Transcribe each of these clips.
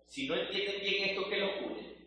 Si no entienden bien esto, ¿qué los une?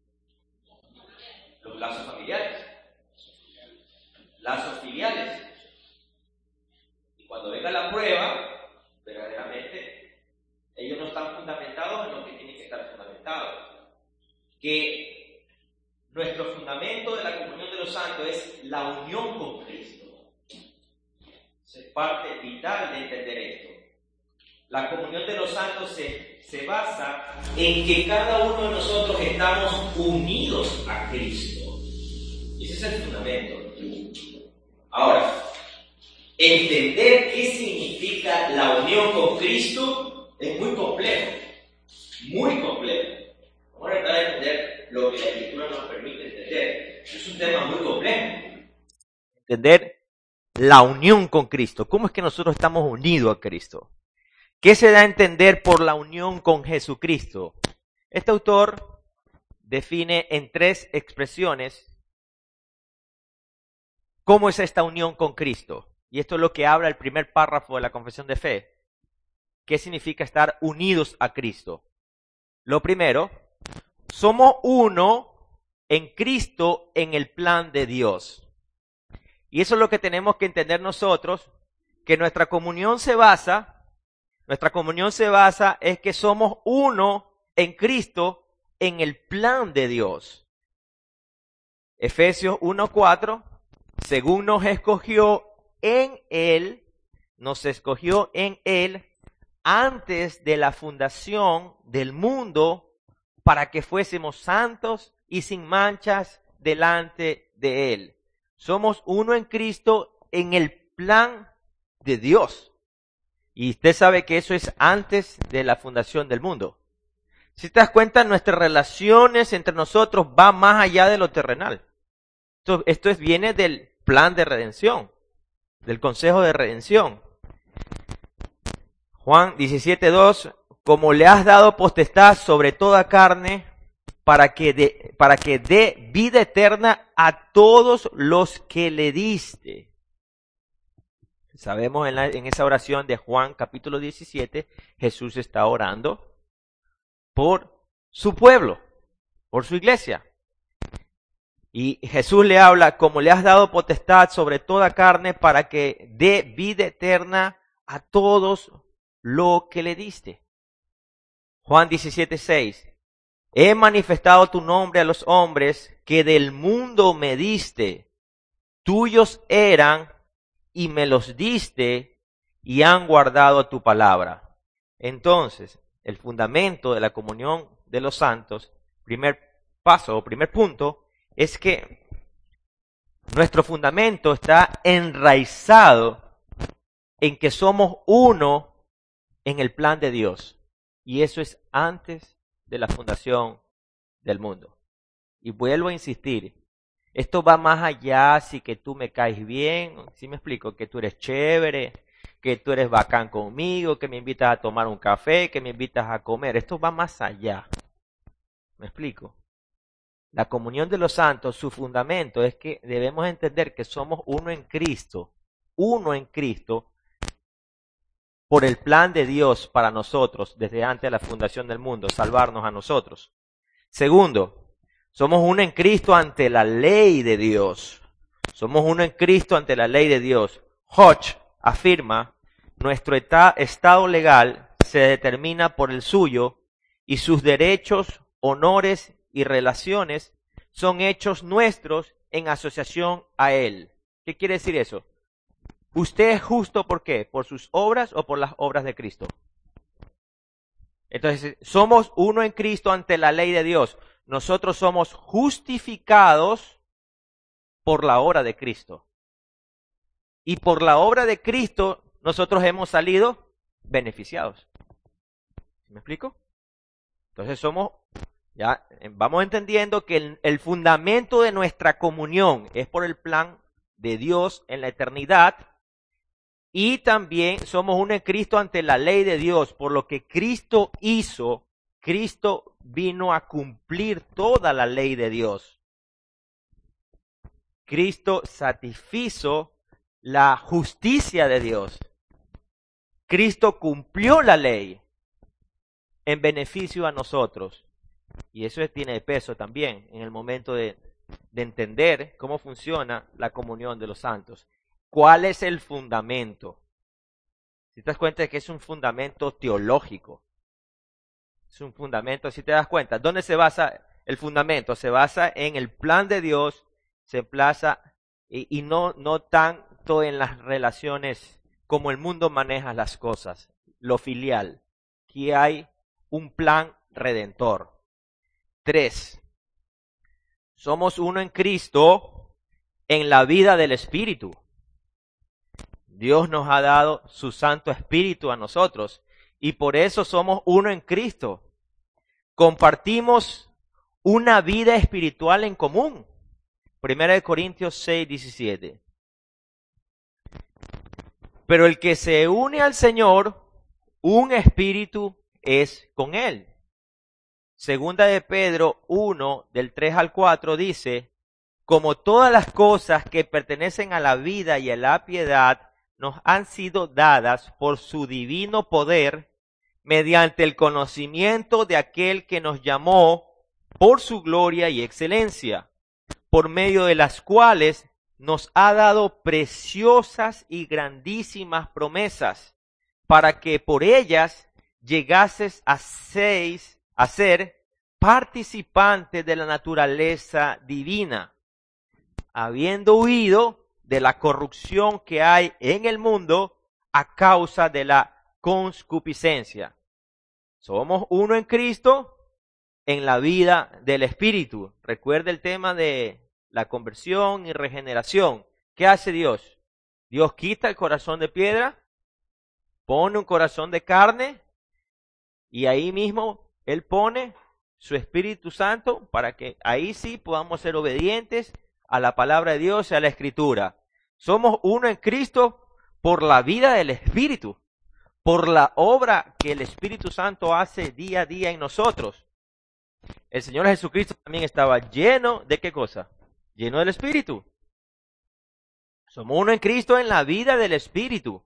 Los lazos familiares. Lazos filiales. Y cuando venga la prueba, verdaderamente, ellos no están fundamentados en lo que tienen que estar fundamentados. Que nuestro fundamento de la comunión de los santos es la unión con Cristo. Es parte vital de entender esto. La comunión de los santos se basa en que cada uno de nosotros estamos unidos a Cristo. Ese es el fundamento. Ahora, entender qué significa la unión con Cristo es muy complejo. Muy complejo. Vamos a tratar de entender lo que la Escritura nos permite entender. Es un tema muy complejo. Entender la unión con Cristo. ¿Cómo es que nosotros estamos unidos a Cristo? ¿Qué se da a entender por la unión con Jesucristo? Este autor define en 3 expresiones cómo es esta unión con Cristo. Y esto es lo que habla el primer párrafo de la Confesión de Fe. ¿Qué significa estar unidos a Cristo? Lo primero, somos uno en Cristo en el plan de Dios. Y eso es lo que tenemos que entender nosotros, que nuestra comunión se basa es que somos uno en Cristo en el plan de Dios. Efesios 1:4, según nos escogió en Él antes de la fundación del mundo, para que fuésemos santos y sin manchas delante de Él. Somos uno en Cristo en el plan de Dios. Y usted sabe que eso es antes de la fundación del mundo. Si te das cuenta, nuestras relaciones entre nosotros van más allá de lo terrenal. Esto viene del plan de redención, del consejo de redención. Juan 17:2, como le has dado potestad sobre toda carne, para que dé vida eterna a todos los que le diste. Sabemos en esa oración de Juan capítulo 17, Jesús está orando por su pueblo, por su iglesia. Y Jesús le habla, como le has dado potestad sobre toda carne, para que dé vida eterna a todos los que le diste. Juan 17:6. He manifestado tu nombre a los hombres que del mundo me diste. Tuyos eran y me los diste y han guardado tu palabra. Entonces, el fundamento de la comunión de los santos, primer paso o primer punto, es que nuestro fundamento está enraizado en que somos uno en el plan de Dios. Y eso es antes de la fundación del mundo. Y vuelvo a insistir, esto va más allá si que tú me caes bien, ¿sí me explico? Que tú eres chévere, que tú eres bacán conmigo, que me invitas a tomar un café, que me invitas a comer. Esto va más allá. ¿Me explico? La comunión de los santos, su fundamento es que debemos entender que somos uno en Cristo por el plan de Dios para nosotros desde antes de la fundación del mundo, salvarnos a nosotros. Segundo, somos uno en Cristo ante la ley de Dios. Somos uno en Cristo ante la ley de Dios. Hodge afirma, nuestro estado legal se determina por el suyo y sus derechos, honores y relaciones son hechos nuestros en asociación a Él. ¿Qué quiere decir eso? ¿Usted es justo por qué? ¿Por sus obras o por las obras de Cristo? Entonces, somos uno en Cristo ante la ley de Dios. Nosotros somos justificados por la obra de Cristo. Y por la obra de Cristo, nosotros hemos salido beneficiados. ¿Me explico? Entonces ya vamos entendiendo que el fundamento de nuestra comunión es por el plan de Dios en la eternidad. Y también somos uno en Cristo ante la ley de Dios, por lo que Cristo hizo. Cristo vino a cumplir toda la ley de Dios. Cristo satisfizo la justicia de Dios. Cristo cumplió la ley. en beneficio a nosotros. Y eso tiene peso también en el momento de entender cómo funciona la comunión de los santos. ¿Cuál es el fundamento? Si te das cuenta de que es un fundamento teológico. Es un fundamento, si te das cuenta, ¿dónde se basa el fundamento? Se basa en el plan de Dios, se plaza y no tanto en las relaciones como el mundo maneja las cosas, lo filial. Aquí hay un plan redentor. 3. Somos uno en Cristo en la vida del Espíritu. Dios nos ha dado su Santo Espíritu a nosotros y por eso somos uno en Cristo. Compartimos una vida espiritual en común. 1 Corintios 6, 17. Pero el que se une al Señor, un espíritu es con él. Segunda de Pedro 1, del 3 al 4 dice, como todas las cosas que pertenecen a la vida y a la piedad nos han sido dadas por su divino poder, mediante el conocimiento de aquel que nos llamó por su gloria y excelencia, por medio de las cuales nos ha dado preciosas y grandísimas promesas, para que por ellas llegases a ser participantes de la naturaleza divina, habiendo huido de la corrupción que hay en el mundo a causa de la concupiscencia. Somos uno en Cristo en la vida del Espíritu. Recuerda el tema de la conversión y regeneración. ¿Qué hace Dios? Dios quita el corazón de piedra, pone un corazón de carne y ahí mismo Él pone su Espíritu Santo para que ahí sí podamos ser obedientes a la palabra de Dios y a la Escritura. Somos uno en Cristo por la vida del Espíritu, por la obra que el Espíritu Santo hace día a día en nosotros. El Señor Jesucristo también estaba lleno de ¿qué cosa? Lleno del Espíritu. Somos uno en Cristo en la vida del Espíritu.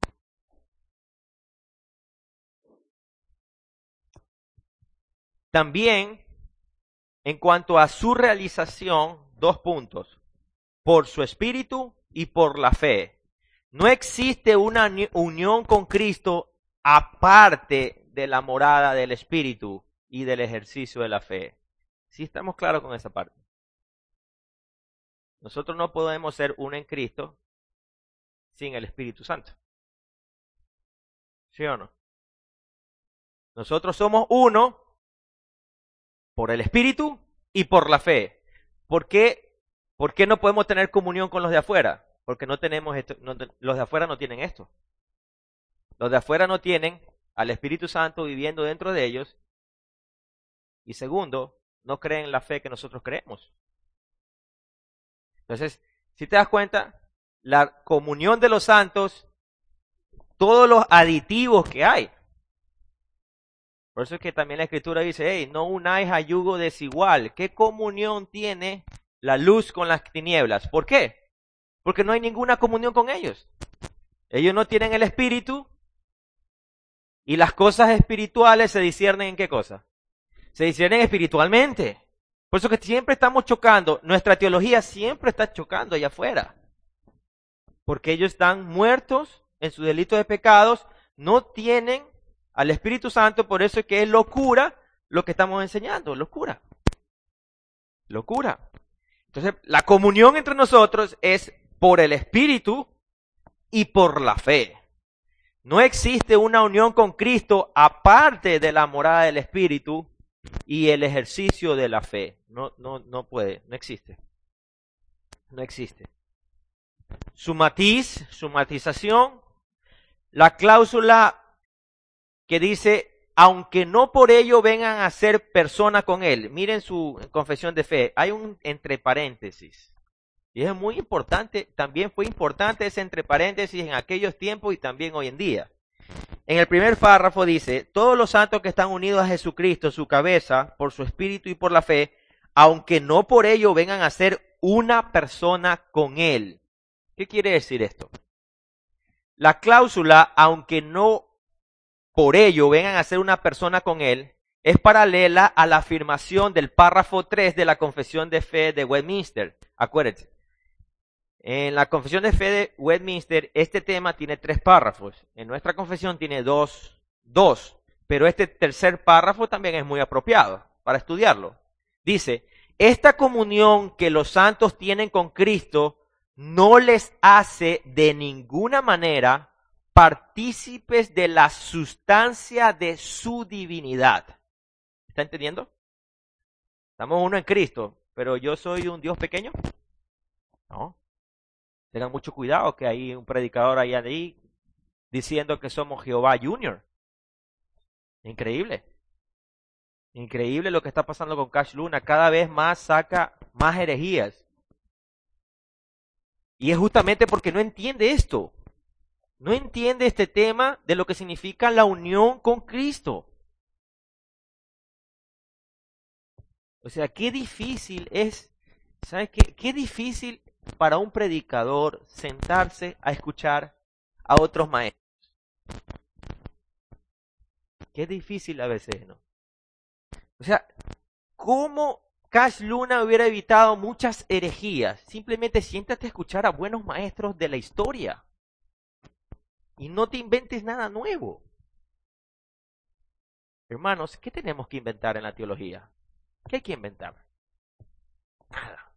También, en cuanto a su realización, 2 puntos. Por su Espíritu y por la fe. No existe una unión con Cristo aparte de la morada del Espíritu y del ejercicio de la fe. ¿Sí estamos claros con esa parte? Nosotros no podemos ser uno en Cristo sin el Espíritu Santo. ¿Sí o no? Nosotros somos uno por el Espíritu y por la fe. ¿Por qué no podemos tener comunión con los de afuera? Porque no tenemos esto, los de afuera no tienen esto. Los de afuera no tienen al Espíritu Santo viviendo dentro de ellos. Y segundo, no creen en la fe que nosotros creemos. Entonces, si te das cuenta, la comunión de los santos, todos los aditivos que hay. Por eso es que también la Escritura dice, hey, no unáis a yugo desigual. ¿Qué comunión tiene la luz con las tinieblas? ¿Por qué? Porque no hay ninguna comunión con ellos. Ellos no tienen el Espíritu y las cosas espirituales se disciernen ¿en qué cosa? Se disciernen espiritualmente. Por eso que siempre estamos chocando, nuestra teología siempre está chocando allá afuera. Porque ellos están muertos en sus delitos de pecados, no tienen al Espíritu Santo, por eso es que es locura lo que estamos enseñando, locura. Locura. Entonces, la comunión entre nosotros es por el Espíritu y por la fe. No existe una unión con Cristo aparte de la morada del Espíritu y el ejercicio de la fe. No puede, no existe. No existe. Su matiz, su matización, la cláusula que dice, aunque no por ello vengan a ser persona con él. Miren su confesión de fe, hay un entre paréntesis. Y es muy importante, también fue importante ese entre paréntesis en aquellos tiempos y también hoy en día. En el primer párrafo dice, todos los santos que están unidos a Jesucristo, su cabeza, por su espíritu y por la fe, aunque no por ello vengan a ser una persona con él. ¿Qué quiere decir esto? La cláusula, aunque no por ello vengan a ser una persona con él, es paralela a la afirmación del párrafo 3 de la Confesión de Fe de Westminster. Acuérdense. En la Confesión de Fe de Westminster, este tema tiene 3 párrafos. En nuestra confesión tiene dos. Pero este tercer párrafo también es muy apropiado para estudiarlo. Dice, esta comunión que los santos tienen con Cristo no les hace de ninguna manera partícipes de la sustancia de su divinidad. ¿Está entendiendo? Estamos uno en Cristo, pero yo soy un Dios pequeño. No. Tengan mucho cuidado que hay un predicador ahí diciendo que somos Jehová Junior. Increíble. Increíble lo que está pasando con Cash Luna. Cada vez más saca más herejías. Y es justamente porque no entiende esto. No entiende este tema de lo que significa la unión con Cristo. O sea, qué difícil es, ¿sabes qué? Qué difícil para un predicador sentarse a escuchar a otros maestros. Qué difícil a veces, ¿no? O sea, ¿cómo Cash Luna hubiera evitado muchas herejías? Simplemente siéntate a escuchar a buenos maestros de la historia. Y no te inventes nada nuevo. Hermanos, ¿qué tenemos que inventar en la teología? ¿Qué hay que inventar? Nada.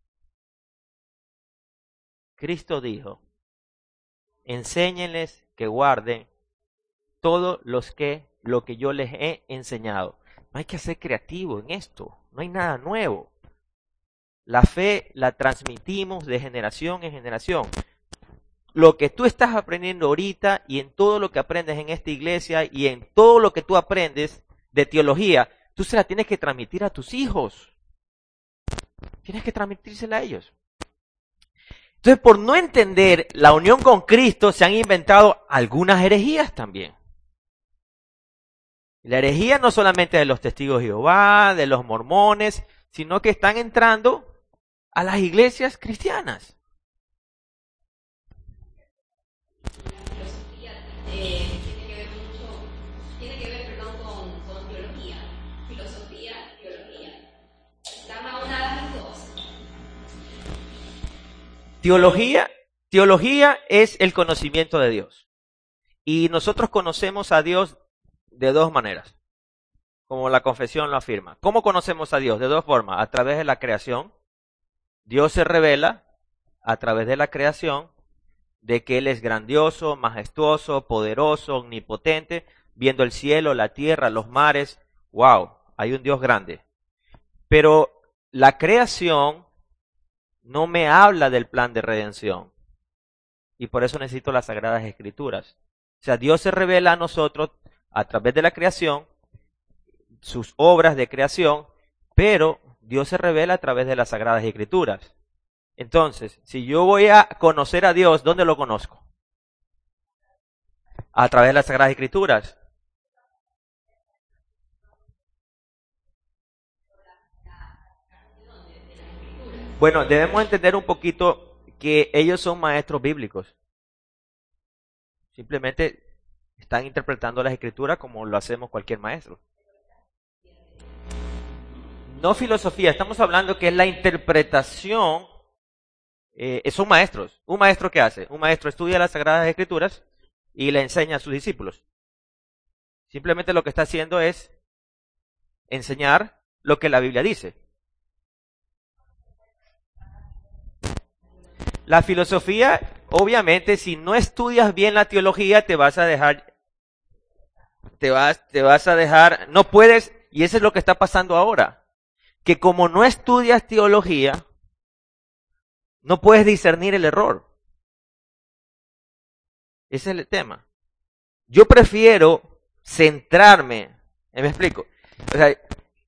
Cristo dijo, enséñenles que guarden todo lo que yo les he enseñado. No hay que ser creativo en esto, no hay nada nuevo. La fe la transmitimos de generación en generación. Lo que tú estás aprendiendo ahorita y en todo lo que aprendes en esta iglesia y en todo lo que tú aprendes de teología, tú se la tienes que transmitir a tus hijos. Tienes que transmitírsela a ellos. Entonces, por no entender la unión con Cristo, se han inventado algunas herejías también. La herejía no solamente de los testigos de Jehová, de los mormones, sino que están entrando a las iglesias cristianas. Tiene que ver con teología, filosofía, teología. Están aunadas las dos. Teología es el conocimiento de Dios. Y nosotros conocemos a Dios de 2 maneras, como la confesión lo afirma. ¿Cómo conocemos a Dios? De 2 formas. A través de la creación. Dios se revela a través de la creación de que Él es grandioso, majestuoso, poderoso, omnipotente, viendo el cielo, la tierra, los mares. ¡Wow! Hay un Dios grande. Pero la creación no me habla del plan de redención. Y por eso necesito las Sagradas Escrituras. O sea, Dios se revela a nosotros a través de la creación, sus obras de creación, pero Dios se revela a través de las Sagradas Escrituras. Entonces, si yo voy a conocer a Dios, ¿dónde lo conozco? A través de las Sagradas Escrituras. Bueno, debemos entender un poquito que ellos son maestros bíblicos. Simplemente están interpretando las Escrituras como lo hacemos cualquier maestro. No filosofía, estamos hablando que es la interpretación. Son maestros. ¿Un maestro qué hace? Un maestro estudia las Sagradas Escrituras y le enseña a sus discípulos. Simplemente lo que está haciendo es enseñar lo que la Biblia dice. La filosofía, obviamente, si no estudias bien la teología, te vas a dejar, no puedes, y eso es lo que está pasando ahora, que como no estudias teología, no puedes discernir el error. Ese es el tema. Yo prefiero centrarme, ¿me explico? O sea,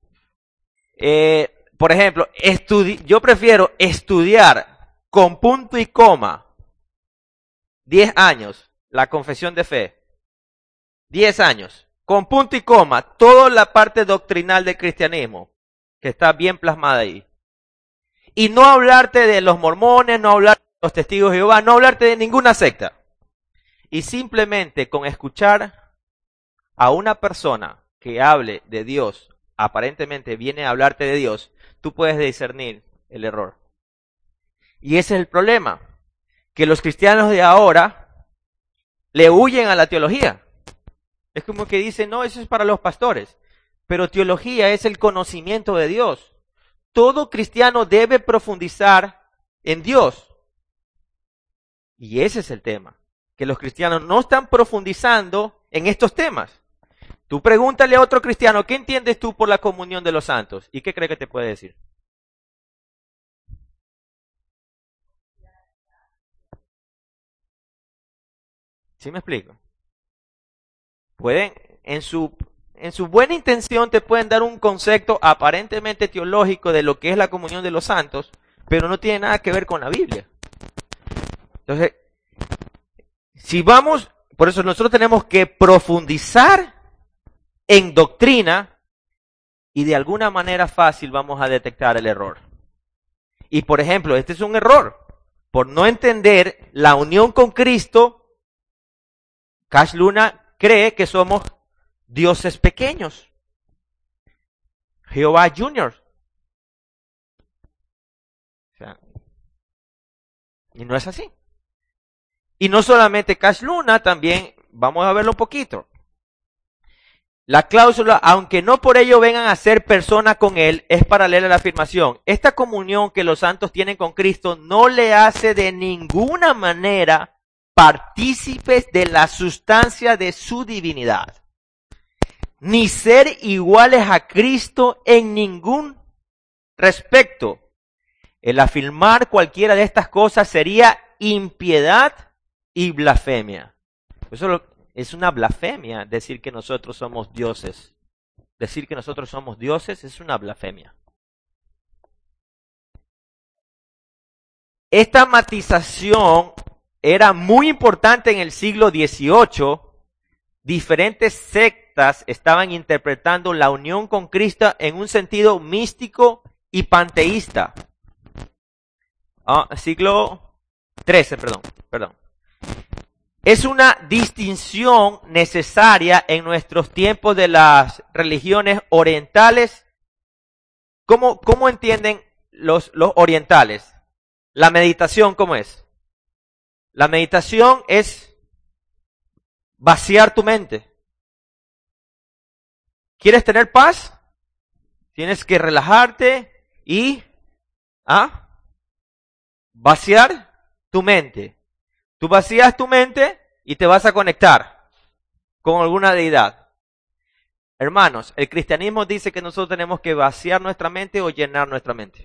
por ejemplo, yo prefiero estudiar con punto y coma 10 años la confesión de fe, 10 años, con punto y coma toda la parte doctrinal del cristianismo que está bien plasmada ahí. Y no hablarte de los mormones, no hablarte de los testigos de Jehová, no hablarte de ninguna secta. Y simplemente con escuchar a una persona que hable de Dios aparentemente viene a hablarte de Dios, tú puedes discernir el error. Y ese es el problema, que los cristianos de ahora le huyen a la teología. Es como que dicen, no, eso es para los pastores. Pero teología es el conocimiento de Dios. Todo cristiano debe profundizar en Dios. Y ese es el tema, que los cristianos no están profundizando en estos temas. Tú pregúntale a otro cristiano, ¿qué entiendes tú por la comunión de los santos? ¿Y qué cree que te puede decir? ¿Sí me explico? Pueden, en su buena intención te pueden dar un concepto aparentemente teológico de lo que es la comunión de los santos, pero no tiene nada que ver con la Biblia. Entonces, si vamos, por eso nosotros tenemos que profundizar en doctrina y de alguna manera fácil vamos a detectar el error. Y por ejemplo, este es un error. Por no entender la unión con Cristo, Cash Luna cree que somos dioses pequeños. Jehová Junior. O sea, y no es así. Y no solamente Cash Luna, también, vamos a verlo un poquito. La cláusula, aunque no por ello vengan a ser persona con él, es paralela a la afirmación. Esta comunión que los santos tienen con Cristo no le hace de ninguna manera partícipes de la sustancia de su divinidad, ni ser iguales a Cristo en ningún respecto. El afirmar cualquiera de estas cosas sería impiedad y blasfemia. Eso es una blasfemia decir que nosotros somos dioses. Decir que nosotros somos dioses es una blasfemia. Esta matización era muy importante en el siglo XVIII. Diferentes sectas estaban interpretando la unión con Cristo en un sentido místico y panteísta. Siglo XIII, perdón. Es una distinción necesaria en nuestros tiempos de las religiones orientales. ¿Cómo entienden los orientales? La meditación, ¿cómo es? La meditación es vaciar tu mente. ¿Quieres tener paz? Tienes que relajarte y vaciar tu mente. Tú vacías tu mente y te vas a conectar con alguna deidad. Hermanos, el cristianismo dice que nosotros tenemos que vaciar nuestra mente o llenar nuestra mente.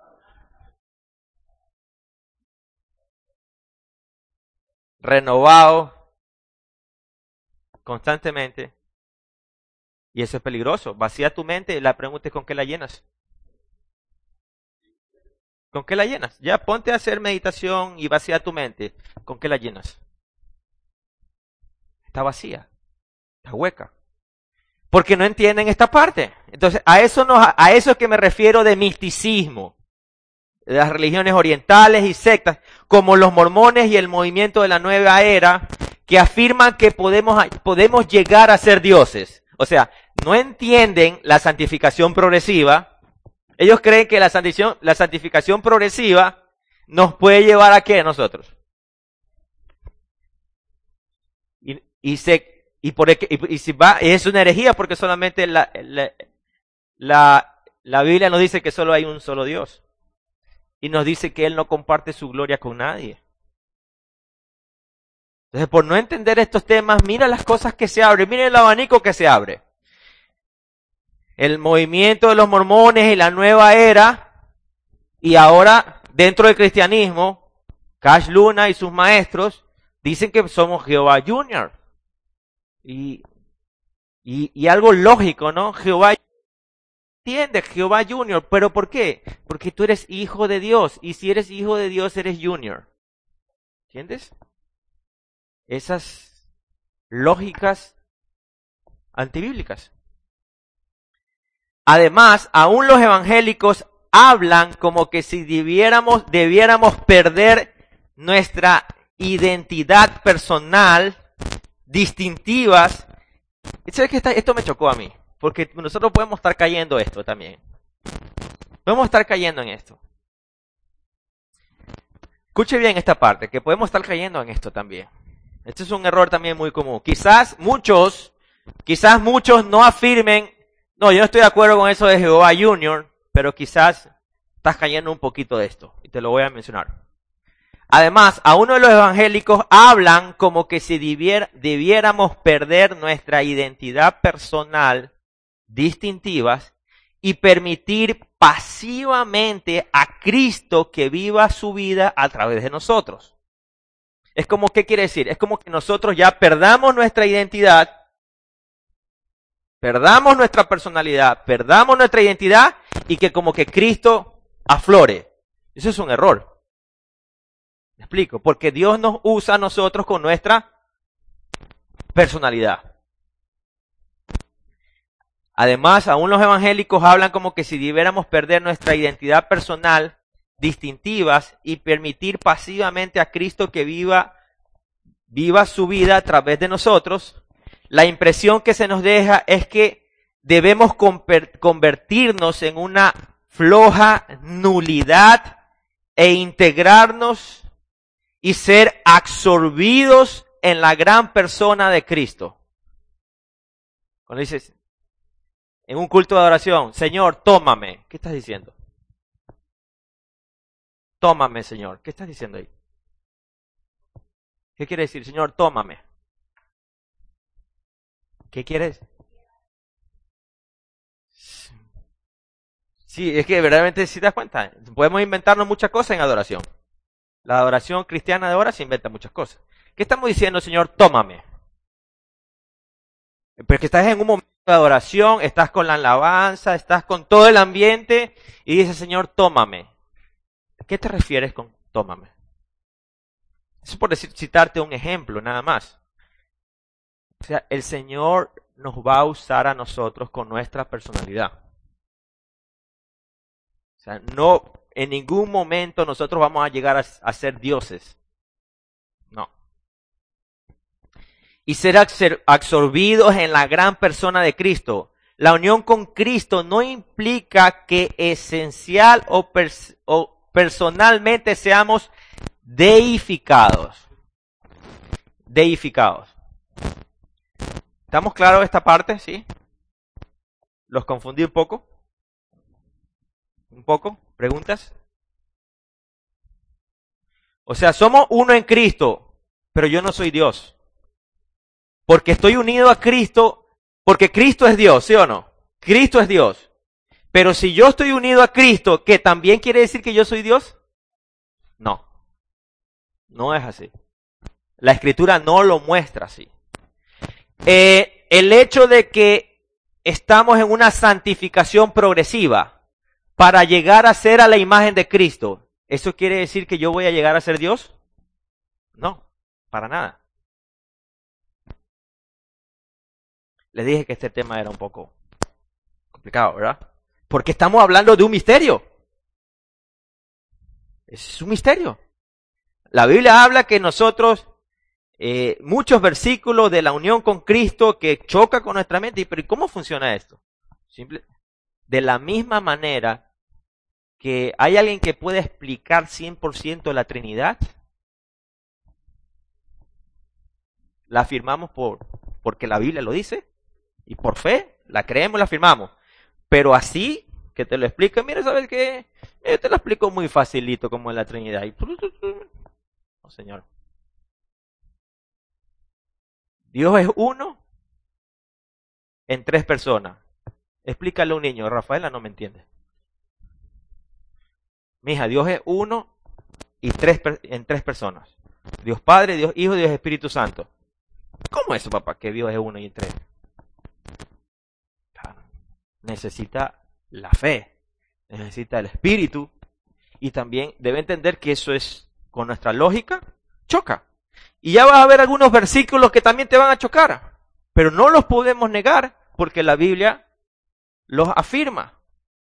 Renovado constantemente. Y eso es peligroso. Vacía tu mente y la pregunta es ¿con qué la llenas? ¿Con qué la llenas? Ya ponte a hacer meditación y vacía tu mente. ¿Con qué la llenas? Está vacía. Está hueca. Porque no entienden esta parte. Entonces, a eso es que me refiero de misticismo. De las religiones orientales y sectas, como los mormones y el movimiento de la nueva era, que afirman que podemos llegar a ser dioses. O sea, no entienden la santificación progresiva. Ellos creen que la santificación progresiva nos puede llevar a ¿qué? Nosotros. Es una herejía porque solamente la Biblia nos dice que solo hay un solo Dios. Y nos dice que Él no comparte su gloria con nadie. Entonces, por no entender estos temas, mira las cosas que se abren, mira el abanico que se abre. El movimiento de los mormones y la nueva era, y ahora dentro del cristianismo, Cash Luna y sus maestros dicen que somos Jehová Junior. Y algo lógico, ¿no? Jehová Junior, ¿pero por qué? Porque tú eres hijo de Dios, y si eres hijo de Dios, eres Junior. ¿Entiendes? Esas lógicas antibíblicas. Además, aún los evangélicos hablan como que si debiéramos perder nuestra identidad personal, distintivas. ¿Sabes qué? Esto me chocó a mí. porque nosotros podemos estar cayendo esto también. Podemos estar cayendo en esto. Escuche bien esta parte, que podemos estar cayendo en esto también. Este es un error también muy común. Quizás muchos no afirmen, no, yo no estoy de acuerdo con eso de Jehová Junior, pero quizás estás cayendo un poquito de esto, y te lo voy a mencionar. Además, a uno de los evangélicos hablan como que si debiéramos perder nuestra identidad personal distintivas y permitir pasivamente a Cristo que viva su vida a través de nosotros. Es como, ¿qué quiere decir? Es como que nosotros ya perdamos nuestra identidad, perdamos nuestra personalidad, perdamos nuestra identidad y que como que Cristo aflore. Eso es un error. ¿Me explico? Porque Dios nos usa a nosotros con nuestra personalidad. Además, aún los evangélicos hablan como que si debiéramos perder nuestra identidad personal, distintivas, y permitir pasivamente a Cristo que viva su vida a través de nosotros, la impresión que se nos deja es que debemos convertirnos en una floja nulidad e integrarnos y ser absorbidos en la gran persona de Cristo. Cuando dices, en un culto de adoración, Señor, tómame. ¿Qué estás diciendo? Tómame, Señor. ¿Qué estás diciendo ahí? ¿Qué quiere decir, Señor, tómame? ¿Qué quieres? Sí, es que verdaderamente si te das cuenta, podemos inventarnos muchas cosas en adoración. La adoración cristiana de ahora se inventa muchas cosas. ¿Qué estamos diciendo, Señor? Tómame. Pero que estás en un momento de adoración, estás con la alabanza, estás con todo el ambiente y dices, Señor, tómame. ¿A qué te refieres con tómame? Eso es por citarte un ejemplo, nada más. O sea, el Señor nos va a usar a nosotros con nuestra personalidad. O sea, no, en ningún momento nosotros vamos a llegar a ser dioses. No. Y ser absorbidos en la gran persona de Cristo. La unión con Cristo no implica que esencial o personalmente seamos deificados. Deificados. ¿Estamos claros de esta parte? ¿Sí? ¿Los confundí un poco? ¿Un poco? ¿Preguntas? O sea, somos uno en Cristo, pero yo no soy Dios. Porque estoy unido a Cristo, porque Cristo es Dios, ¿sí o no? Cristo es Dios. Pero si yo estoy unido a Cristo, ¿qué también quiere decir que yo soy Dios? No. No es así. La Escritura no lo muestra así. El hecho de que estamos en una santificación progresiva para llegar a ser a la imagen de Cristo, ¿eso quiere decir que yo voy a llegar a ser Dios? No, para nada. Les dije que este tema era un poco complicado, ¿verdad? Porque estamos hablando de un misterio. Es un misterio. La Biblia habla que nosotros, muchos versículos de la unión con Cristo que choca con nuestra mente. Pero ¿cómo funciona esto? De la misma manera que hay alguien que puede explicar 100% la Trinidad, la afirmamos porque la Biblia lo dice, y por fe la creemos, la afirmamos. Pero así, que te lo explique, mira, ¿sabes qué? Yo te lo explico muy facilito como es la Trinidad. Y no, Señor. Dios es uno en tres personas. Explícale a un niño, Rafaela no me entiende. Mija, Dios es uno y en tres personas. Dios Padre, Dios Hijo y Dios Espíritu Santo. ¿Cómo es eso, papá, que Dios es uno y en tres? Claro. Necesita la fe, necesita el Espíritu, y también debe entender que eso es, con nuestra lógica, choca. Y ya vas a ver algunos versículos que también te van a chocar, pero no los podemos negar porque la Biblia los afirma.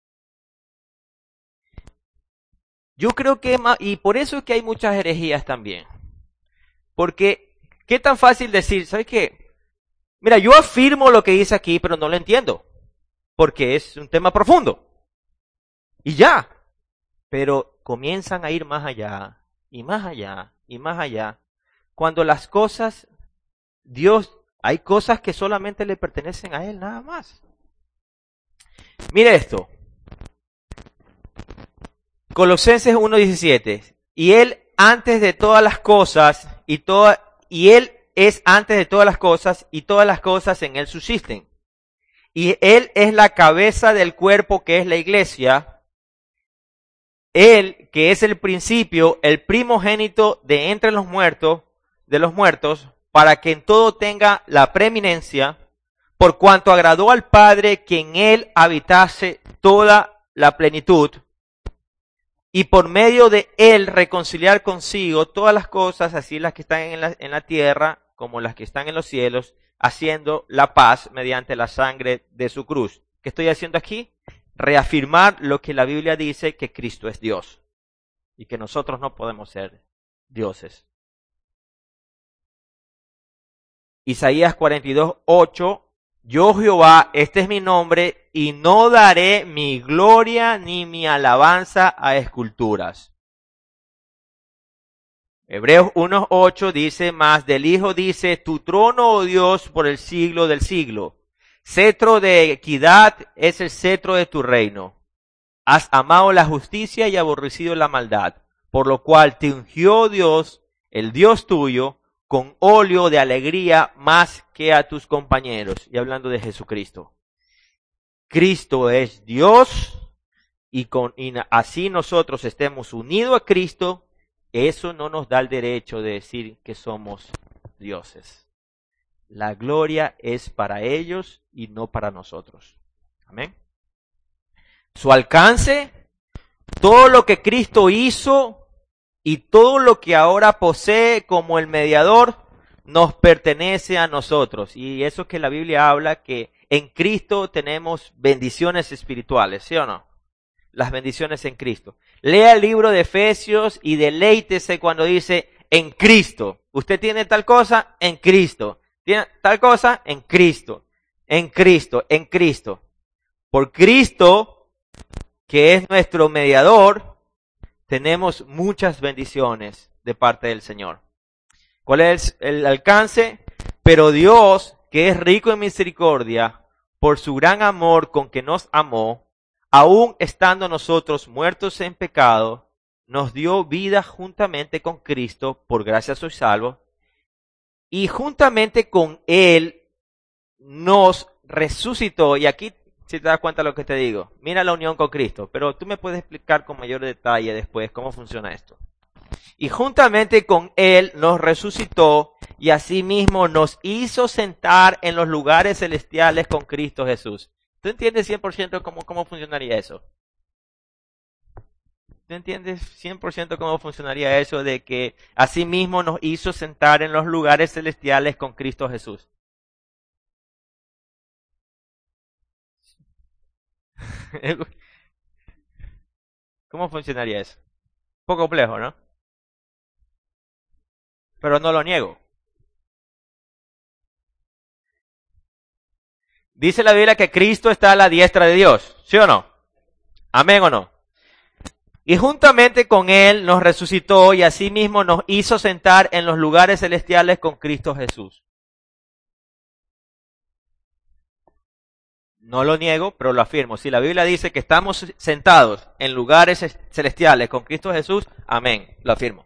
Yo creo que, y por eso es que hay muchas herejías también. Porque, ¿qué tan fácil decir? ¿Sabes qué? Mira, yo afirmo lo que dice aquí, pero no lo entiendo. porque es un tema profundo. Y ya. Pero comienzan a ir más allá, y más allá, y más allá. Cuando las cosas, Dios, hay cosas que solamente le pertenecen a Él, nada más. Mire esto. Colosenses 1:17. Y Él antes de todas las cosas, y Él es antes de todas las cosas, y todas las cosas en Él subsisten. Y Él es la cabeza del cuerpo que es la iglesia. Él, que es el principio, el primogénito de entre los muertos, para que en todo tenga la preeminencia, por cuanto agradó al Padre que en Él habitase toda la plenitud, y por medio de Él reconciliar consigo todas las cosas, así las que están en la tierra como las que están en los cielos, haciendo la paz mediante la sangre de su cruz. ¿Qué estoy haciendo aquí? Reafirmar lo que la Biblia dice, que Cristo es Dios y que nosotros no podemos ser dioses. Isaías 42:8, yo Jehová, este es mi nombre, y no daré mi gloria ni mi alabanza a esculturas. Hebreos 1:8 dice, más del Hijo dice, tu trono, oh Dios, por el siglo del siglo. Cetro de equidad es el cetro de tu reino. Has amado la justicia y aborrecido la maldad, por lo cual te ungió Dios, el Dios tuyo, con óleo de alegría más que a tus compañeros. Y hablando de Jesucristo. Cristo es Dios, y así nosotros estemos unidos a Cristo, eso no nos da el derecho de decir que somos dioses. La gloria es para ellos y no para nosotros. Amén. Su alcance, todo lo que Cristo hizo y todo lo que ahora posee como el mediador, nos pertenece a nosotros. Y eso es que la Biblia habla, que en Cristo tenemos bendiciones espirituales, ¿sí o no? Las bendiciones en Cristo. Lea el libro de Efesios y deleítese cuando dice en Cristo. Usted tiene tal cosa en Cristo. Tiene tal cosa en Cristo. En Cristo, en Cristo. Por Cristo, que es nuestro mediador, tenemos muchas bendiciones de parte del Señor. ¿Cuál es el alcance? Pero Dios, que es rico en misericordia, por su gran amor con que nos amó, aun estando nosotros muertos en pecado, nos dio vida juntamente con Cristo, por gracia sois salvos, y juntamente con Él nos resucitó. Y aquí, si te das cuenta de lo que te digo, mira la unión con Cristo, pero tú me puedes explicar con mayor detalle después cómo funciona esto. Y juntamente con Él nos resucitó, y asimismo nos hizo sentar en los lugares celestiales con Cristo Jesús. ¿Tú entiendes 100% cómo funcionaría eso? ¿Tú entiendes 100% cómo funcionaría eso de que asimismo nos hizo sentar en los lugares celestiales con Cristo Jesús? ¿Cómo funcionaría eso? Un poco complejo, ¿no? Pero no lo niego. Dice la Biblia que Cristo está a la diestra de Dios, ¿sí o no? ¿Amén o no? Y juntamente con Él nos resucitó y asimismo nos hizo sentar en los lugares celestiales con Cristo Jesús. No lo niego, pero lo afirmo. Si la Biblia dice que estamos sentados en lugares celestiales con Cristo Jesús, amén, lo afirmo.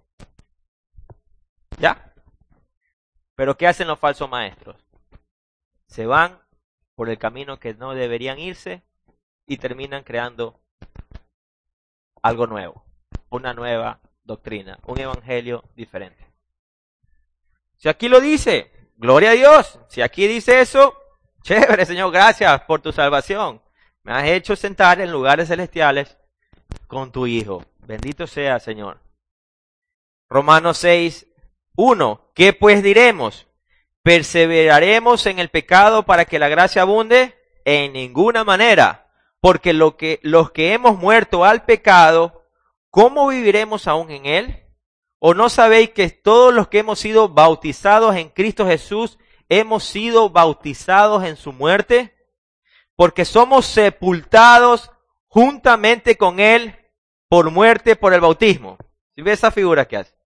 ¿Ya? Pero ¿qué hacen los falsos maestros? Se van por el camino que no deberían irse y terminan creando algo nuevo, una nueva doctrina, un evangelio diferente. Si aquí lo dice, gloria a Dios. Si aquí dice eso, chévere, Señor, gracias por tu salvación. Me has hecho sentar en lugares celestiales con tu Hijo. Bendito sea, Señor. Romanos 6:1. ¿Qué pues diremos? ¿Perseveraremos en el pecado para que la gracia abunde? En ninguna manera. Porque los que hemos muerto al pecado, ¿cómo viviremos aún en él? ¿O no sabéis que todos los que hemos sido bautizados en Cristo Jesús, hemos sido bautizados en su muerte? porque somos sepultados juntamente con Él por muerte por el bautismo. ¿Sí ve esa figura que hace?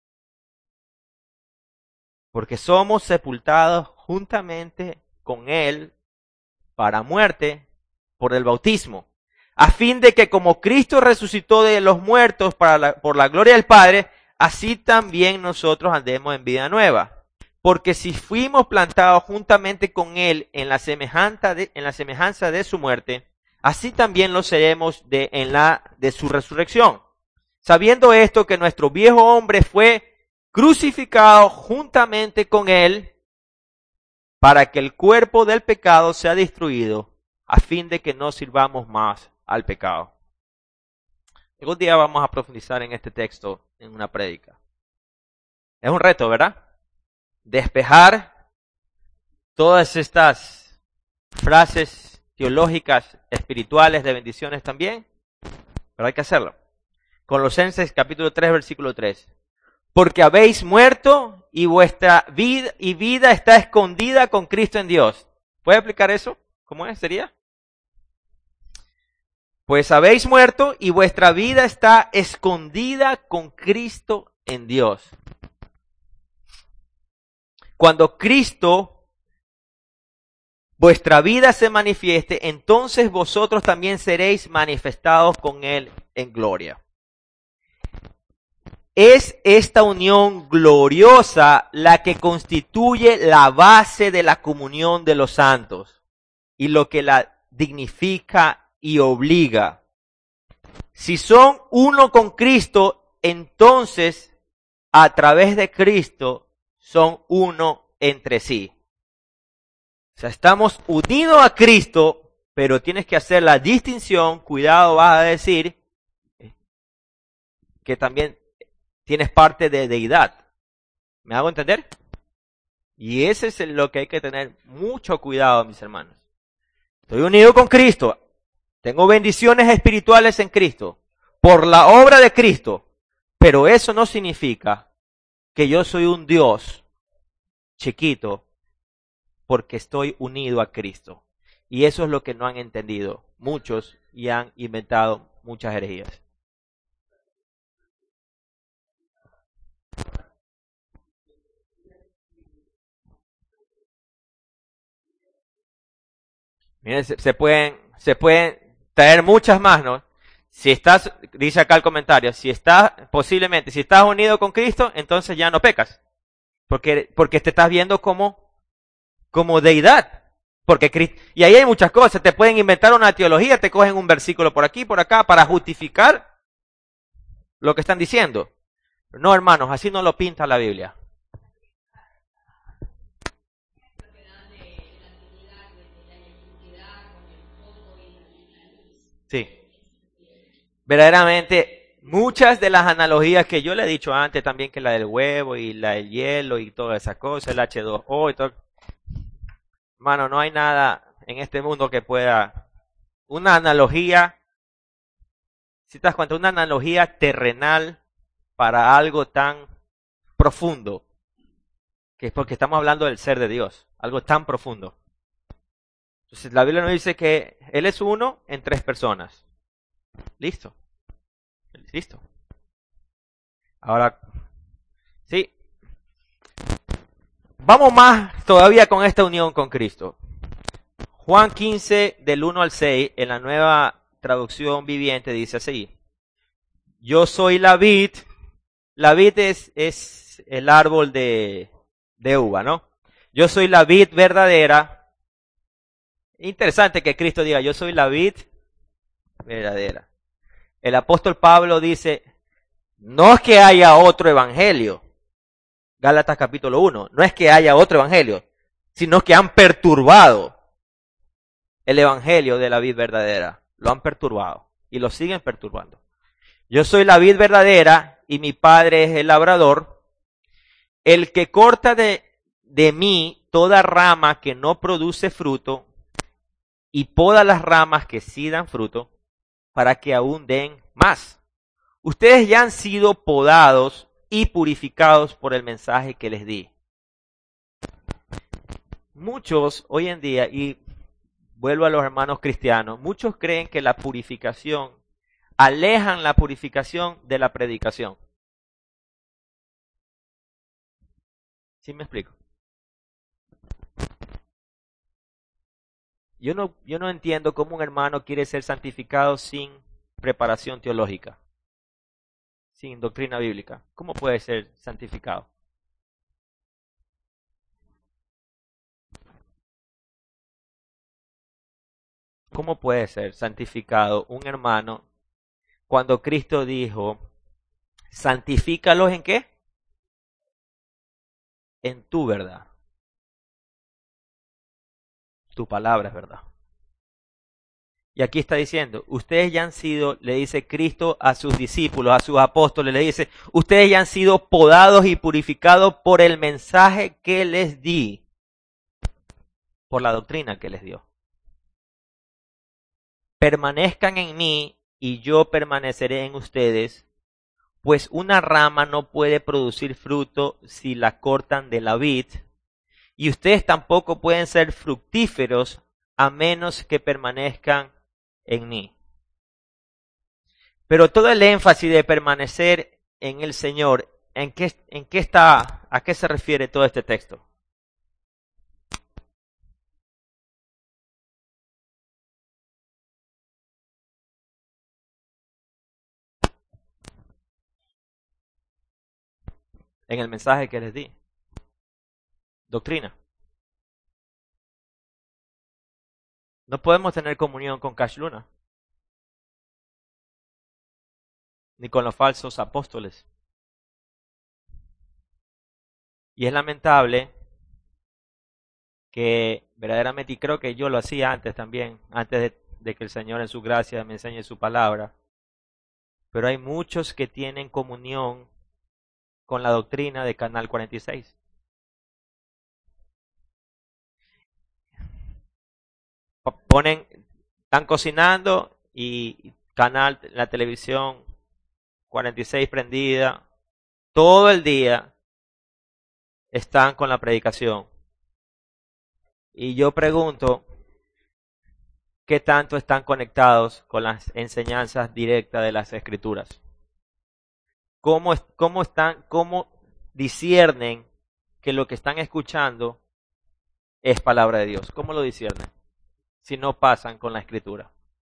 Porque somos sepultados juntamente con Él para muerte por el bautismo, a fin de que como Cristo resucitó de los muertos por la gloria del Padre, así también nosotros andemos en vida nueva. Porque si fuimos plantados juntamente con Él en la semejanza de su muerte, así también lo seremos de su resurrección. Sabiendo esto, que nuestro viejo hombre fue crucificado juntamente con Él, para que el cuerpo del pecado sea destruido, a fin de que no sirvamos más al pecado. Algún día vamos a profundizar en este texto en una prédica. Es un reto, ¿verdad? Despejar todas estas frases teológicas, espirituales, de bendiciones también, pero hay que hacerlo. Colosenses capítulo 3, versículo 3. Porque habéis muerto y vuestra vida está escondida con Cristo en Dios. ¿Puede explicar eso? ¿Cómo es? ¿Sería? Pues habéis muerto y vuestra vida está escondida con Cristo en Dios. Cuando Cristo, vuestra vida se manifieste, entonces vosotros también seréis manifestados con Él en gloria. Es esta unión gloriosa la que constituye la base de la comunión de los santos y lo que la dignifica y obliga. Si son uno con Cristo, entonces a través de Cristo son uno entre sí. O sea, estamos unidos a Cristo, pero tienes que hacer la distinción, cuidado, vas a decir que también tienes parte de deidad. ¿Me hago entender? Y ese es lo que hay que tener mucho cuidado, mis hermanos. Estoy unido con Cristo. Tengo bendiciones espirituales en Cristo. Por la obra de Cristo. Pero eso no significa que yo soy un Dios chiquito porque estoy unido a Cristo. Y eso es lo que no han entendido muchos y han inventado muchas herejías. Miren, se pueden traer muchas más, ¿no? Si estás, dice acá el comentario, si estás unido con Cristo, entonces ya no pecas. Porque te estás viendo como deidad. Y ahí hay muchas cosas, te pueden inventar una teología, te cogen un versículo por aquí, por acá, para justificar lo que están diciendo. No, hermanos, así no lo pinta la Biblia. Sí. Verdaderamente, muchas de las analogías que yo le he dicho antes también, que la del huevo y la del hielo y todas esas cosas, el H2O y todo. Hermano, no hay nada en este mundo que pueda... Una analogía, si te das cuenta, una analogía terrenal para algo tan profundo, que es porque estamos hablando del ser de Dios, algo tan profundo. Entonces la Biblia nos dice que Él es uno en tres personas. Listo. Listo. Ahora, sí. Vamos más todavía con esta unión con Cristo. Juan 15, del 1 al 6, en la Nueva Traducción Viviente, dice así. Yo soy la vid. La vid es el árbol de uva, ¿no? Yo soy la vid verdadera. Interesante que Cristo diga, yo soy la vid verdadera. El apóstol Pablo dice, no es que haya otro evangelio. Gálatas capítulo 1. No es que haya otro evangelio, sino que han perturbado el evangelio de la vid verdadera. Lo han perturbado y lo siguen perturbando. Yo soy la vid verdadera y mi Padre es el labrador. El que corta de mí toda rama que no produce fruto y poda las ramas que sí dan fruto para que aún den más. Ustedes ya han sido podados y purificados por el mensaje que les di. Muchos hoy en día, y vuelvo a los hermanos cristianos, muchos creen que la purificación, alejan la purificación de la predicación. ¿Sí me explico? Yo no entiendo cómo un hermano quiere ser santificado sin preparación teológica, sin doctrina bíblica. ¿Cómo puede ser santificado? ¿Cómo puede ser santificado un hermano cuando Cristo dijo, santifícalos en qué? En tu verdad. Tu palabra es verdad. Y aquí está diciendo, ustedes ya han sido, le dice Cristo a sus discípulos, a sus apóstoles, le dice, ustedes ya han sido podados y purificados por el mensaje que les di, por la doctrina que les dio. Permanezcan en mí y yo permaneceré en ustedes, pues una rama no puede producir fruto si la cortan de la vid, y ustedes tampoco pueden ser fructíferos a menos que permanezcan en mí. Pero todo el énfasis de permanecer en el Señor, ¿en qué está, a qué se refiere todo este texto? En el mensaje que les di. Doctrina. No podemos tener comunión con Cash Luna, ni con los falsos apóstoles. Y es lamentable que verdaderamente, y creo que yo lo hacía antes también, antes de que el Señor en su gracia me enseñe su palabra, pero hay muchos que tienen comunión con la doctrina de Canal 46. Están cocinando y la televisión 46 prendida, todo el día están con la predicación. Y yo pregunto, ¿qué tanto están conectados con las enseñanzas directas de las Escrituras? ¿Cómo disciernen que lo que están escuchando es palabra de Dios? ¿Cómo lo disciernen si no pasan con la Escritura?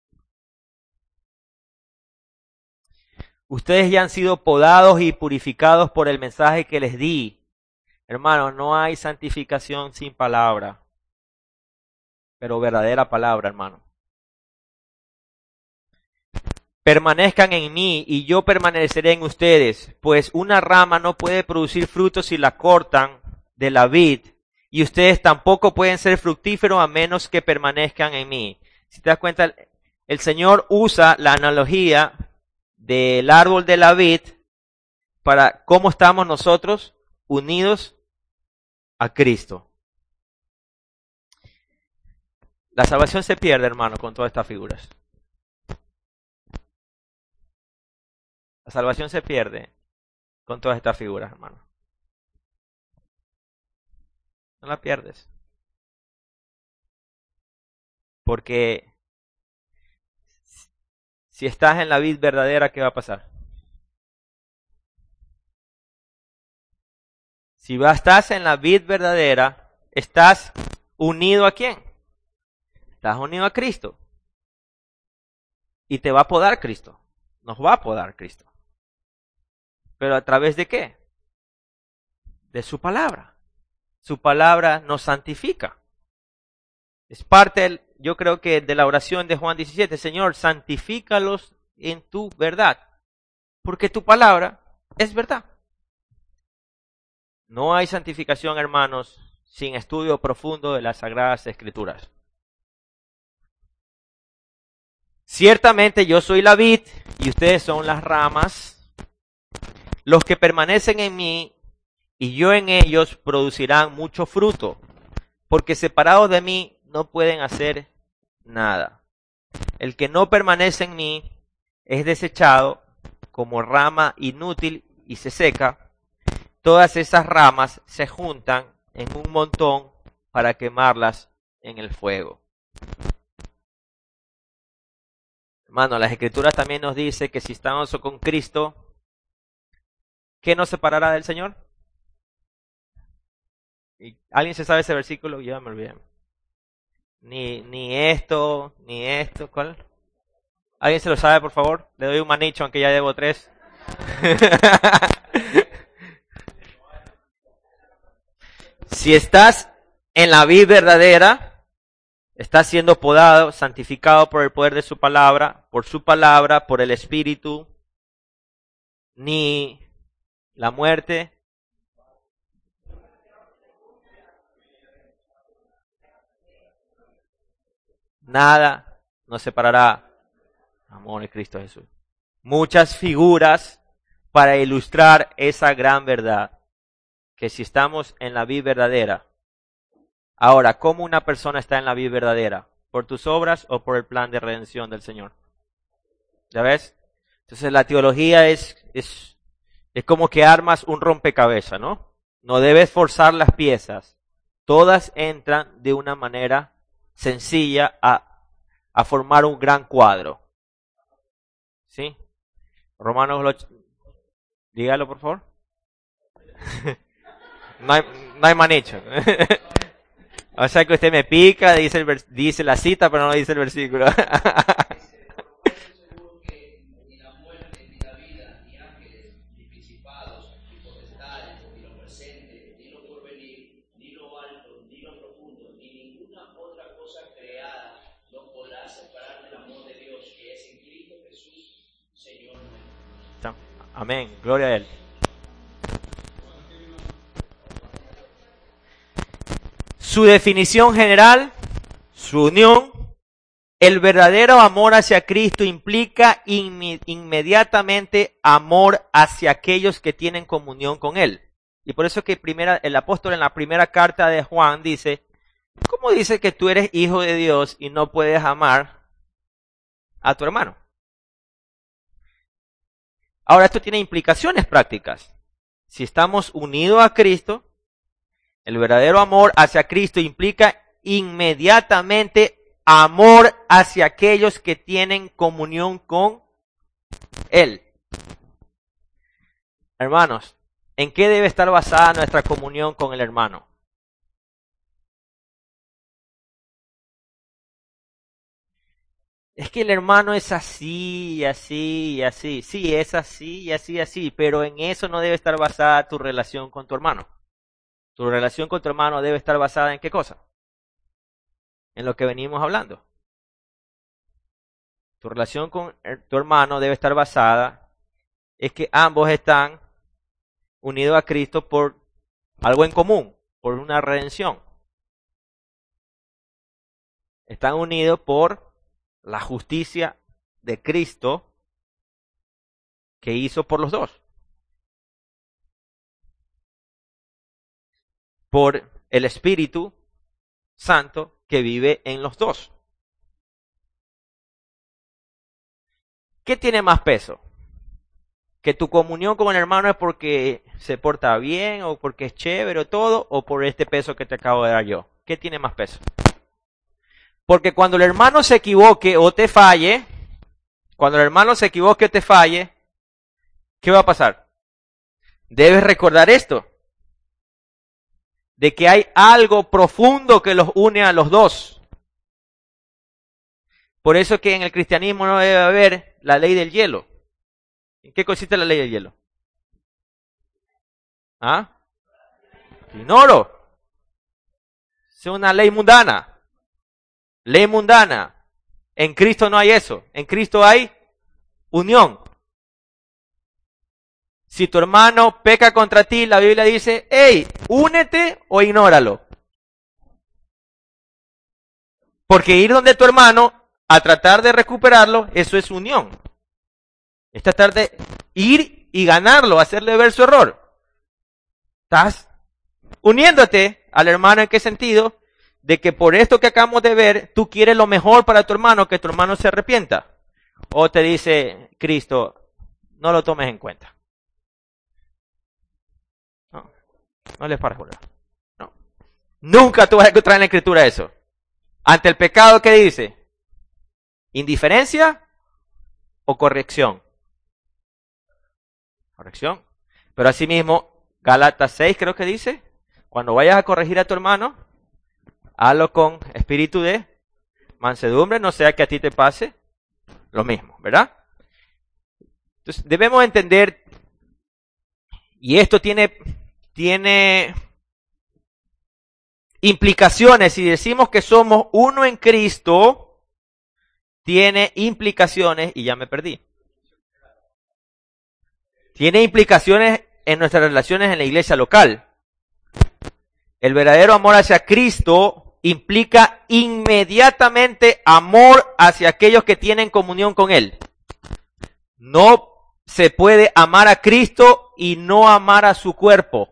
Ustedes ya han sido podados y purificados por el mensaje que les di. Hermanos, no hay santificación sin palabra, pero verdadera palabra, hermano. Permanezcan en mí y yo permaneceré en ustedes, pues una rama no puede producir frutos si la cortan de la vid, y ustedes tampoco pueden ser fructíferos a menos que permanezcan en mí. Si te das cuenta, el Señor usa la analogía del árbol de la vid para cómo estamos nosotros unidos a Cristo. La salvación se pierde, hermano, con todas estas figuras. La salvación se pierde con todas estas figuras, hermano. No la pierdes. Porque si estás en la vid verdadera, ¿qué va a pasar? Si estás en la vid verdadera, ¿estás unido a quién? Estás unido a Cristo. Y te va a podar Cristo. Nos va a podar Cristo. ¿Pero a través de qué? De su palabra. Su palabra nos santifica. Es parte, yo creo que de la oración de Juan 17. Señor, santifícalos en tu verdad. Porque tu palabra es verdad. No hay santificación, hermanos, sin estudio profundo de las Sagradas Escrituras. Ciertamente yo soy la vid y ustedes son las ramas. Los que permanecen en mí y yo en ellos producirán mucho fruto, porque separados de mí no pueden hacer nada. El que no permanece en mí es desechado como rama inútil y se seca. Todas esas ramas se juntan en un montón para quemarlas en el fuego. Hermano, las Escrituras también nos dice que si estamos con Cristo, ¿qué nos separará del Señor? ¿Alguien se sabe ese versículo? Ya me olvidé. Ni esto, ¿cuál? ¿Alguien se lo sabe, por favor? Le doy un manicho, aunque ya debo 3. Si estás en la vid verdadera, estás siendo podado, santificado por el poder de su palabra, por el Espíritu, ni la muerte, nada nos separará. Amor en Cristo Jesús. Muchas figuras para ilustrar esa gran verdad. Que si estamos en la vid verdadera. Ahora, ¿cómo una persona está en la vid verdadera? ¿Por tus obras o por el plan de redención del Señor? ¿Ya ves? Entonces la teología es como que armas un rompecabezas, ¿no? No debes forzar las piezas. Todas entran de una manera sencilla a formar un gran cuadro. ¿Sí? Romanos 8. Dígalo, por favor. No hay manicho. O sea que usted me pica, dice la cita, pero no dice el versículo. Amén, gloria a Él. Su definición general, su unión, el verdadero amor hacia Cristo implica inmediatamente amor hacia aquellos que tienen comunión con Él. Y por eso que el apóstol en la primera carta de Juan dice, ¿cómo dice que tú eres hijo de Dios y no puedes amar a tu hermano? Ahora, esto tiene implicaciones prácticas. Si estamos unidos a Cristo, el verdadero amor hacia Cristo implica inmediatamente amor hacia aquellos que tienen comunión con Él. Hermanos, ¿en qué debe estar basada nuestra comunión con el hermano? Es que el hermano es así, así, así. Sí, es así, así, así. Pero en eso no debe estar basada tu relación con tu hermano. Tu relación con tu hermano debe estar basada en ¿qué cosa? En lo que venimos hablando. Tu relación con tu hermano debe estar basada en que ambos están unidos a Cristo por algo en común, por una redención. Están unidos por la justicia de Cristo que hizo por los dos. Por el Espíritu Santo que vive en los dos. ¿Qué tiene más peso? ¿Que tu comunión con el hermano es porque se porta bien o porque es chévere o todo, o por este peso que te acabo de dar yo? ¿Qué tiene más peso? Porque cuando el hermano se equivoque o te falle, ¿qué va a pasar? Debes recordar esto, de que hay algo profundo que los une a los dos. Por eso que en el cristianismo no debe haber la ley del hielo. ¿En qué consiste la ley del hielo? ¿Ah? Ignoro. Es una ley mundana. Ley mundana. En Cristo no hay eso. En Cristo hay unión. Si tu hermano peca contra ti, la Biblia dice, hey, únete o ignóralo. Porque ir donde tu hermano a tratar de recuperarlo, eso es unión. Es tratar de ir y ganarlo, hacerle ver su error. Estás uniéndote al hermano. ¿En qué sentido? De que por esto que acabamos de ver, tú quieres lo mejor para tu hermano, que tu hermano se arrepienta. O te dice Cristo, no lo tomes en cuenta. No les pares bola. No. Nunca tú vas a encontrar en la Escritura eso. Ante el pecado, ¿qué dice? ¿Indiferencia o corrección? Corrección. Pero asimismo, Gálatas 6 creo que dice, cuando vayas a corregir a tu hermano, hazlo con espíritu de mansedumbre, no sea que a ti te pase lo mismo, ¿verdad? Entonces, debemos entender, y esto tiene implicaciones. Si decimos que somos uno en Cristo, tiene implicaciones, y ya me perdí. Tiene implicaciones en nuestras relaciones en la iglesia local. El verdadero amor hacia Cristo implica inmediatamente amor hacia aquellos que tienen comunión con Él. No se puede amar a Cristo y no amar a su cuerpo,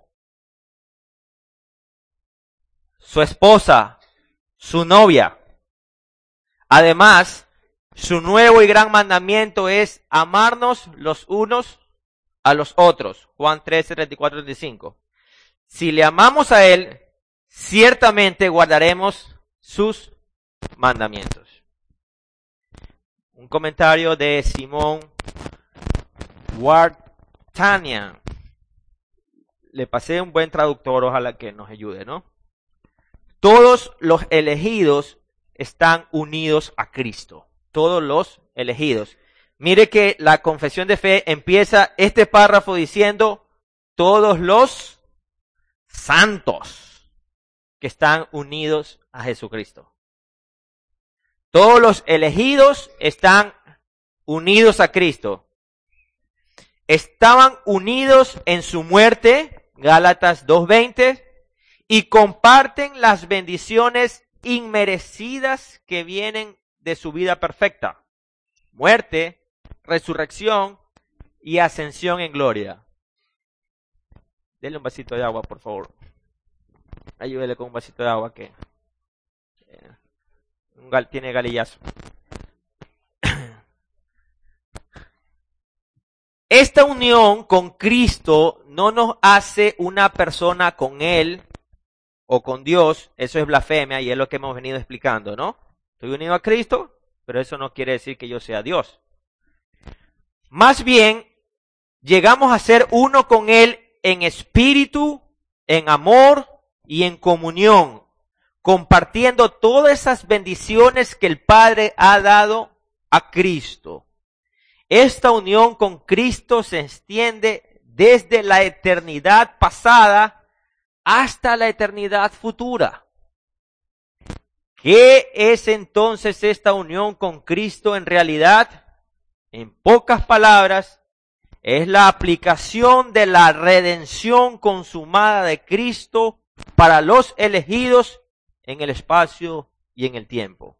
su esposa, su novia. Además, su nuevo y gran mandamiento es amarnos los unos a los otros. Juan 13, 34, 35. Si le amamos a Él, ciertamente guardaremos sus mandamientos. Un comentario de Simón Wartanian. Le pasé un buen traductor, ojalá que nos ayude, ¿no? Todos los elegidos están unidos a Cristo. Todos los elegidos. Mire que la confesión de fe empieza este párrafo diciendo todos los santos que están unidos a Jesucristo. Todos los elegidos están unidos a Cristo. Estaban unidos en su muerte, Gálatas 2:20, y comparten las bendiciones inmerecidas que vienen de su vida perfecta. Muerte, resurrección y ascensión en gloria. Denle un vasito de agua, por favor. Ayúdele con un vasito de agua que tiene galillazo. Esta unión con Cristo no nos hace una persona con Él o con Dios. Eso es blasfemia y es lo que hemos venido explicando, ¿no? Estoy unido a Cristo, pero eso no quiere decir que yo sea Dios. Más bien, llegamos a ser uno con Él en espíritu, en amor y en comunión, compartiendo todas esas bendiciones que el Padre ha dado a Cristo. Esta unión con Cristo se extiende desde la eternidad pasada hasta la eternidad futura. ¿Qué es entonces esta unión con Cristo en realidad? En pocas palabras, es la aplicación de la redención consumada de Cristo para los elegidos en el espacio y en el tiempo.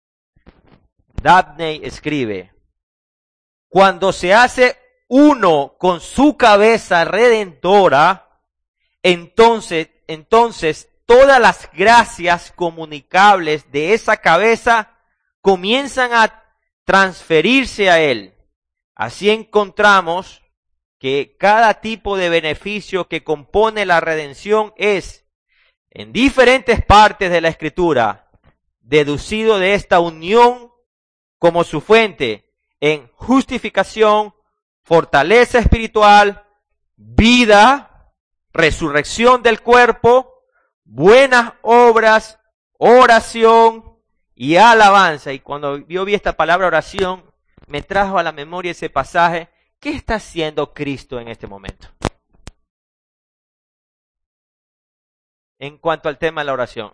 Dabney escribe: cuando se hace uno con su cabeza redentora, entonces todas las gracias comunicables de esa cabeza comienzan a transferirse a Él. Así encontramos que cada tipo de beneficio que compone la redención es, en diferentes partes de la Escritura, deducido de esta unión como su fuente en justificación, fortaleza espiritual, vida, resurrección del cuerpo, buenas obras, oración y alabanza. Y cuando yo vi esta palabra oración, me trajo a la memoria ese pasaje. ¿Qué está haciendo Cristo en este momento? En cuanto al tema de la oración.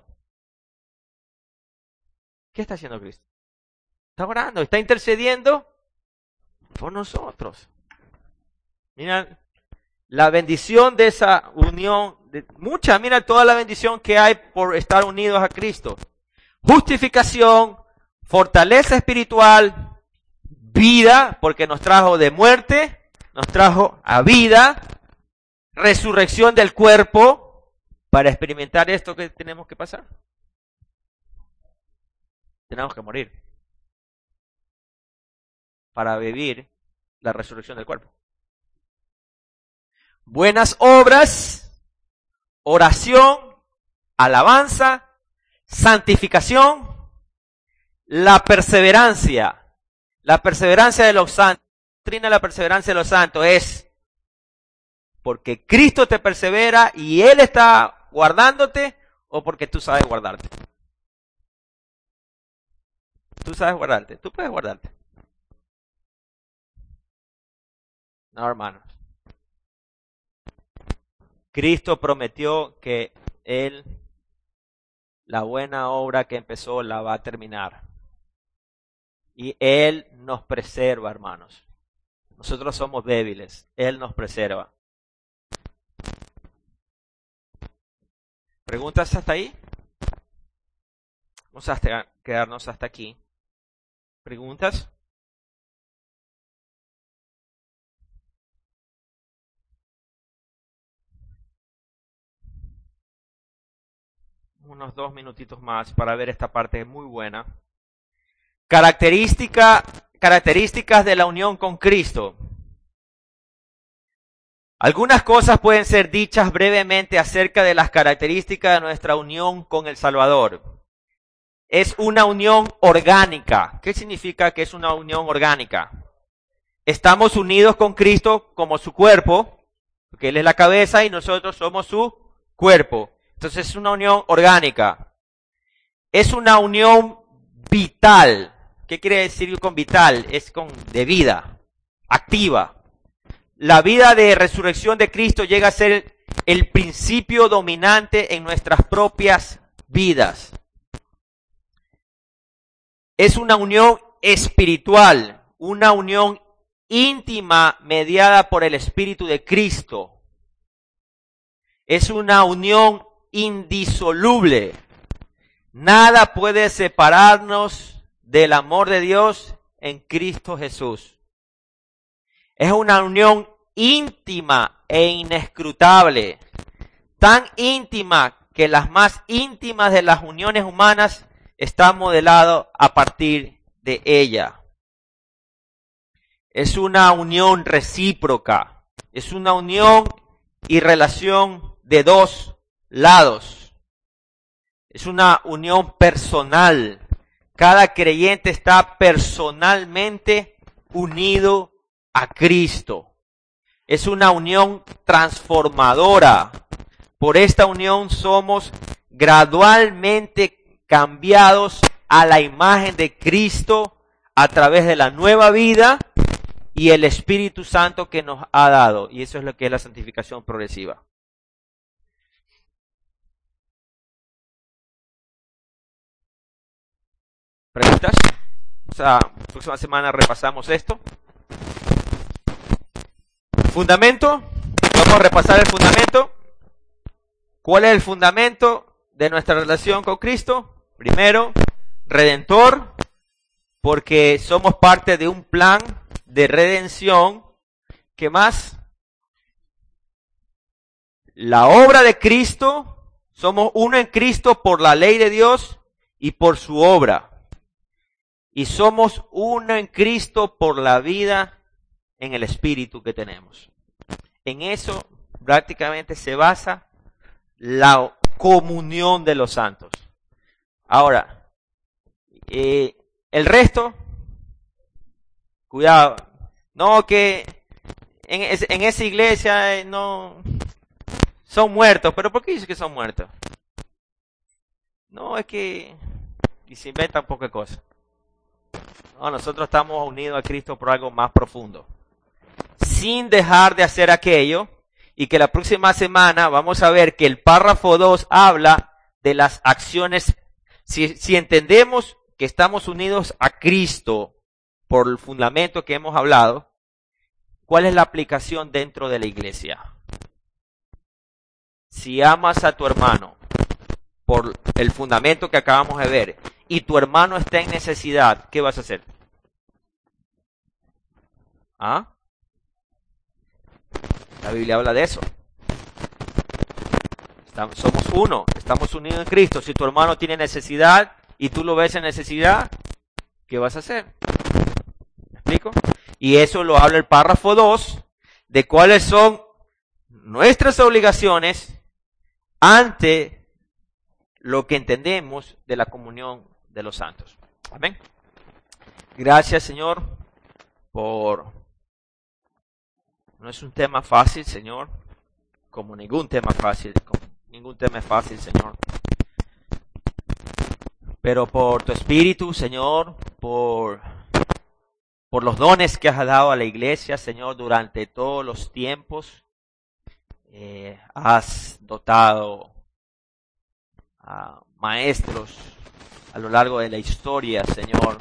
¿Qué está haciendo Cristo? Está orando, está intercediendo por nosotros. Mira la bendición de esa unión, mira toda la bendición que hay por estar unidos a Cristo. Justificación, fortaleza espiritual, vida, porque nos trajo de muerte, nos trajo a vida, resurrección del cuerpo, para experimentar esto que tenemos que pasar. Tenemos que morir para vivir la resurrección del cuerpo. Buenas obras, oración, alabanza, santificación, la perseverancia, La perseverancia de los santos, la doctrina de la perseverancia de los santos es porque Cristo te persevera y Él está guardándote o porque tú sabes guardarte. Tú sabes guardarte, tú puedes guardarte. No, hermanos. Cristo prometió que Él, la buena obra que empezó, la va a terminar. Y Él nos preserva, hermanos. Nosotros somos débiles, Él nos preserva. ¿Preguntas hasta ahí? Vamos a quedarnos hasta aquí. ¿Preguntas? Unos 2 minutitos más para ver esta parte muy buena. Características de la unión con Cristo. Algunas cosas pueden ser dichas brevemente acerca de las características de nuestra unión con el Salvador. Es una unión orgánica. ¿Qué significa que es una unión orgánica? Estamos unidos con Cristo como su cuerpo, porque Él es la cabeza y nosotros somos su cuerpo. Entonces es una unión orgánica. Es una unión vital. ¿Qué quiere decir con vital? Es de vida, activa. La vida de resurrección de Cristo llega a ser el principio dominante en nuestras propias vidas. Es una unión espiritual, una unión íntima mediada por el Espíritu de Cristo. Es una unión indisoluble. Nada puede separarnos del amor de Dios en Cristo Jesús. Es una unión íntima e inescrutable, tan íntima que las más íntimas de las uniones humanas están modeladas a partir de ella. Es una unión recíproca, es una unión y relación de dos lados. Es una unión personal. Cada creyente está personalmente unido a Cristo. Es una unión transformadora. Por esta unión somos gradualmente cambiados a la imagen de Cristo a través de la nueva vida y el Espíritu Santo que nos ha dado. Y eso es lo que es la santificación progresiva. ¿Preguntas? La próxima semana repasamos esto. Fundamento. Vamos a repasar el fundamento. ¿Cuál es el fundamento de nuestra relación con Cristo? Primero, redentor, porque somos parte de un plan de redención. ¿Qué más? La obra de Cristo. Somos uno en Cristo por la ley de Dios y por su obra. Y somos uno en Cristo por la vida en el Espíritu que tenemos. En eso prácticamente se basa la comunión de los santos. Ahora, el resto, cuidado, no que en esa iglesia no son muertos, pero ¿por qué dice que son muertos? No, es que y se inventan poca cosa. No, nosotros estamos unidos a Cristo por algo más profundo. Sin dejar de hacer aquello, y que la próxima semana vamos a ver que el párrafo 2 habla de las acciones. Si entendemos que estamos unidos a Cristo por el fundamento que hemos hablado, ¿cuál es la aplicación dentro de la iglesia? Si amas a tu hermano por el fundamento que acabamos de ver, y tu hermano está en necesidad, ¿qué vas a hacer? ¿Ah? La Biblia habla de eso. Somos uno, estamos unidos en Cristo. Si tu hermano tiene necesidad y tú lo ves en necesidad, ¿qué vas a hacer? ¿Me explico? Y eso lo habla el párrafo 2, de cuáles son nuestras obligaciones ante lo que entendemos de la comunión de los santos. Amén. Gracias, Señor. No es un tema fácil, Señor, como ningún tema fácil, ningún tema es fácil, Señor. Pero por tu Espíritu, Señor, por los dones que has dado a la iglesia, Señor, durante todos los tiempos, has dotado a maestros a lo largo de la historia, Señor,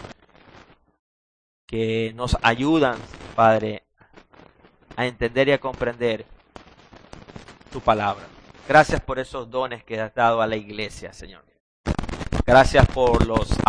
que nos ayudan, Padre, a entender y a comprender tu palabra. Gracias por esos dones que has dado a la iglesia, Señor. Gracias por los